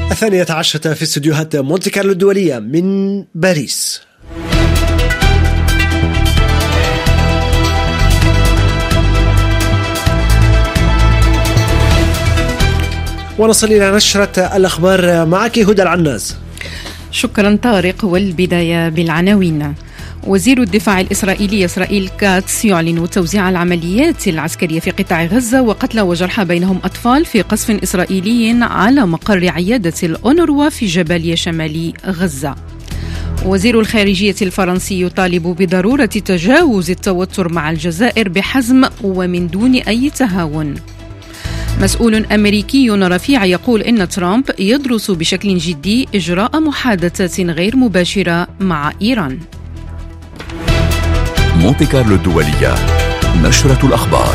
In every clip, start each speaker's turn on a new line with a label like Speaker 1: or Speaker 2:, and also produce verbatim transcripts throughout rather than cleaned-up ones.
Speaker 1: الثانية عشرة في استديوهات مونتي كارلو الدولية من باريس. ونصل إلى نشرة الأخبار معك هدى العناز.
Speaker 2: شكرا طارق. والبداية بالعناوين. وزير الدفاع الإسرائيلي إسرائيل كاتس يعلن توزيع العمليات العسكرية في قطاع غزة وقتلى وجرحى بينهم أطفال في قصف إسرائيلي على مقر عيادة الأونروا في جباليا شمال غزة. وزير الخارجية الفرنسي يطالب بضرورة تجاوز التوتر مع الجزائر بحزم ومن دون أي تهاون. مسؤول أمريكي رفيع يقول إن ترامب يدرس بشكل جدي إجراء محادثات غير مباشرة مع إيران.
Speaker 3: مونتي كارلو الدولية، نشرة الأخبار.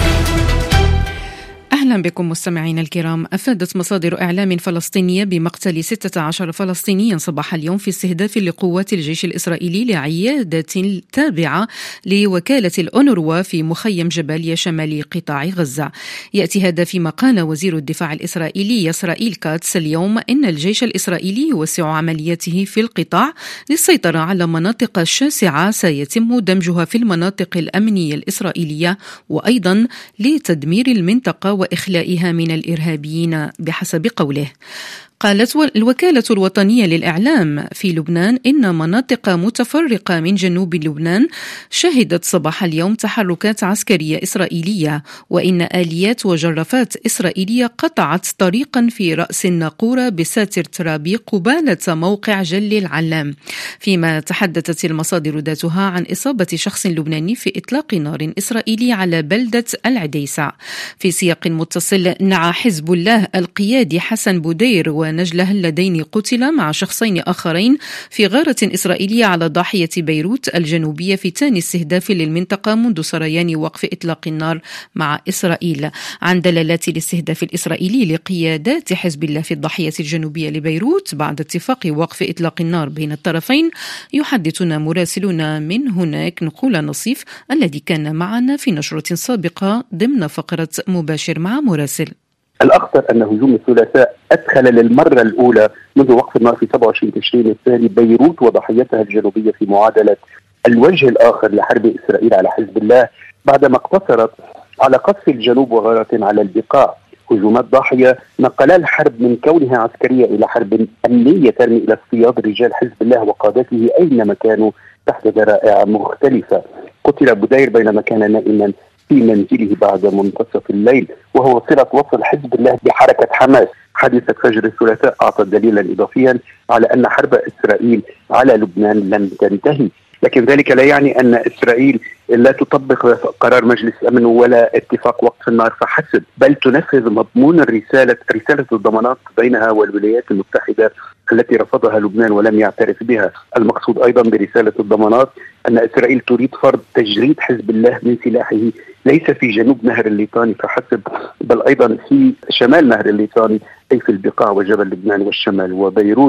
Speaker 2: أهلا بكم مستمعين الكرام. أفادت مصادر إعلام فلسطينية بمقتل ستة عشر فلسطينيا صباح اليوم في استهداف لقوات الجيش الإسرائيلي لعيادة تابعة لوكالة الأونروا في مخيم جباليا شمال قطاع غزة. يأتي هذا فيما قال وزير الدفاع الإسرائيلي إسرائيل كاتس اليوم إن الجيش الإسرائيلي يوسع عملياته في القطاع للسيطرة على مناطق شاسعة سيتم دمجها في المناطق الأمنية الإسرائيلية، وأيضا لتدمير المنطقة وإخلائها من الإرهابيين بحسب قوله. قالت الوكالة الوطنية للإعلام في لبنان إن مناطق متفرقة من جنوب لبنان شهدت صباح اليوم تحركات عسكرية إسرائيلية، وإن آليات وجرافات إسرائيلية قطعت طريقا في رأس الناقورة بساتر ترابي قبالة موقع جل العلام، فيما تحدثت المصادر ذاتها عن إصابة شخص لبناني في إطلاق نار إسرائيلي على بلدة العديسة. في سياق متصل، نعى حزب الله القيادي حسن بودير ونجله اللذين قتلا مع شخصين آخرين في غارة إسرائيلية على ضاحية بيروت الجنوبية في ثاني استهداف للمنطقة منذ سريان وقف إطلاق النار مع إسرائيل. عن دلالات الاستهداف الإسرائيلي لقيادات حزب الله في الضاحية الجنوبية لبيروت بعد اتفاق وقف إطلاق النار بين الطرفين، يحدثنا مراسلون من هناك نقول نصيف الذي كان معنا في نشرة سابقة ضمن فقرة مباشر مع مراسل.
Speaker 4: الأخطر أن هجوم الثلاثاء أدخل للمرة الأولى منذ وقف النار في سبعة وعشرين تشرين الثاني بيروت وضحيتها الجنوبية في معادلة الوجه الآخر لحرب إسرائيل على حزب الله، بعدما اقتصرت على قصف الجنوب وغارة على البقاع. هجومات ضاحية نقل الحرب من كونها عسكرية إلى حرب أمنية ترمي إلى اصطياد رجال حزب الله وقادته أينما كانوا تحت ذرائع مختلفة. قتل بودير بينما كان نائما في منزله بعد منتصف الليل، وهو صلة وصل حزب الله بحركة حماس. حادثة فجر الثلاثاء أعطت دليلا إضافيا على أن حرب إسرائيل على لبنان لم تنتهي، لكن ذلك لا يعني أن إسرائيل لا تطبق قرار مجلس الأمن ولا اتفاق وقف النار فحسب، بل تنفذ مضمون الرسالة رسالة الضمانات بينها والولايات المتحدة التي رفضها لبنان ولم يعترف بها. المقصود أيضا برسالة الضمانات أن إسرائيل تريد فرض تجريد حزب الله من سلاحه ليس في جنوب نهر الليطاني فحسب، بل أيضا في شمال نهر الليطاني أي في البقاع وجبل لبنان والشمال وبيروت.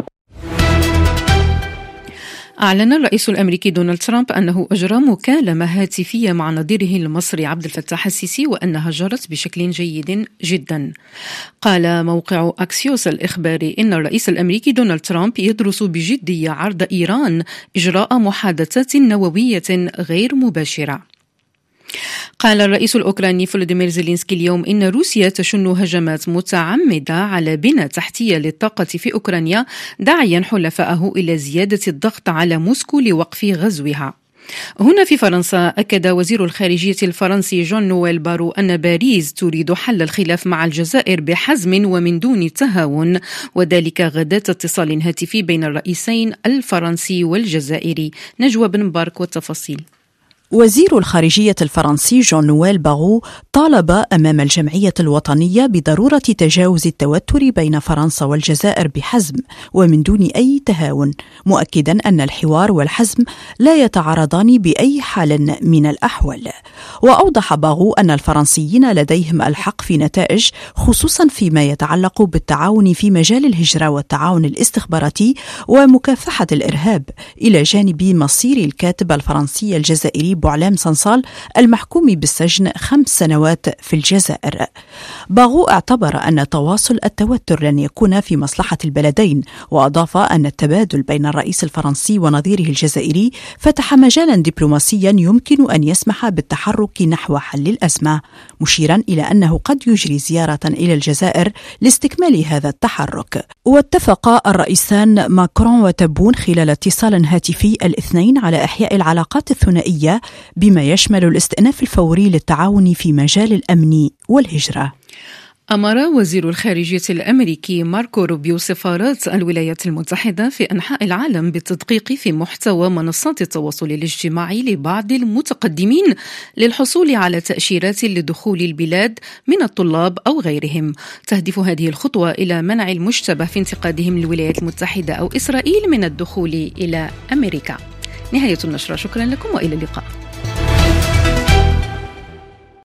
Speaker 2: أعلن الرئيس الأمريكي دونالد ترامب أنه أجرى مكالمة هاتفية مع نظيره المصري عبد الفتاح السيسي وأنها جرت بشكل جيد جدا. قال موقع أكسيوس الإخباري إن الرئيس الأمريكي دونالد ترامب يدرس بجدية عرض إيران إجراء محادثات نووية غير مباشرة. قال الرئيس الأوكراني فلوديمير زيلينسكي اليوم إن روسيا تشن هجمات متعمدة على بنى تحتية للطاقة في أوكرانيا، داعيا حلفائه إلى زيادة الضغط على موسكو لوقف غزوها. هنا في فرنسا، أكد وزير الخارجية الفرنسي جون نويل بارو أن باريس تريد حل الخلاف مع الجزائر بحزم ومن دون تهاون، وذلك غداة اتصال هاتفي بين الرئيسين الفرنسي والجزائري. نجوى بن مبارك والتفاصيل.
Speaker 5: وزير الخارجية الفرنسي جون نويل باغو طالب أمام الجمعية الوطنية بضرورة تجاوز التوتر بين فرنسا والجزائر بحزم ومن دون أي تهاون، مؤكدا أن الحوار والحزم لا يتعارضان بأي حال من الأحوال. وأوضح باغو أن الفرنسيين لديهم الحق في نتائج، خصوصا فيما يتعلق بالتعاون في مجال الهجرة والتعاون الاستخباراتي ومكافحة الإرهاب، إلى جانب مصير الكاتب الفرنسي الجزائري بوعلام صنصال المحكوم بالسجن خمس سنوات في الجزائر. باغو اعتبر أن تواصل التوتر لن يكون في مصلحة البلدين، وأضاف أن التبادل بين الرئيس الفرنسي ونظيره الجزائري فتح مجالا دبلوماسيا يمكن أن يسمح بالتحرك نحو حل الأزمة، مشيرا إلى أنه قد يجري زيارة إلى الجزائر لاستكمال هذا التحرك. واتفق الرئيسان ماكرون وتبون خلال اتصال هاتفي الاثنين على إحياء العلاقات الثنائية بما يشمل الاستئناف الفوري للتعاون في مجال الأمن والهجرة.
Speaker 2: أمر وزير الخارجية الأمريكي ماركو روبيو سفارات الولايات المتحدة في أنحاء العالم بالتدقيق في محتوى منصات التواصل الاجتماعي لبعض المتقدمين للحصول على تأشيرات لدخول البلاد من الطلاب أو غيرهم. تهدف هذه الخطوة إلى منع المشتبه في انتقادهم للولايات المتحدة أو إسرائيل من الدخول إلى أمريكا. نهاية النشرة، شكرا لكم وإلى اللقاء.